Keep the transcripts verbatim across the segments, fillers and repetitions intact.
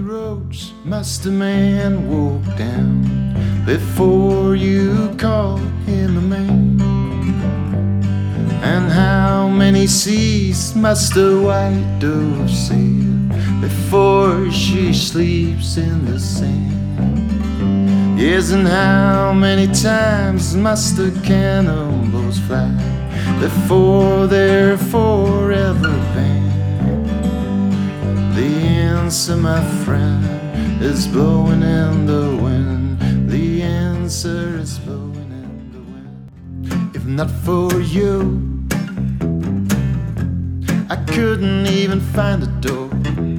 roads must a man walk down before you call him a man? And how many seas must a white dove sail before she sleeps in the sand? Yes, and how many times must the cannonballs fly before they're forever banned? The answer, my friend, is blowing in the wind. The answer is blowing in the wind. If not for you, I couldn't even find the door.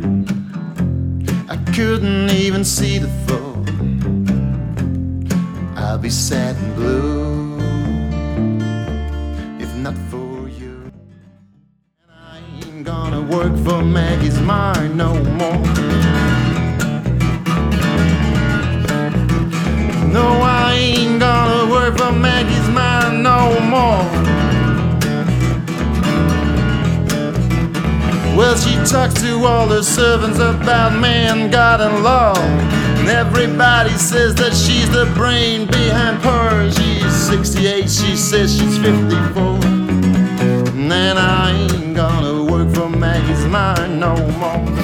I couldn't even see the floor. I'll be sad and blue if not for you. And I ain't gonna work for Maggie's mine no more. No, I ain't gonna work for Maggie's mine no more. Well, she talks to all her servants about man, God, and law. And everybody says that she's the brain behind her. She's sixty-eight, she says she's fifty-four. And then I ain't gonna work for Maggie's mine no more.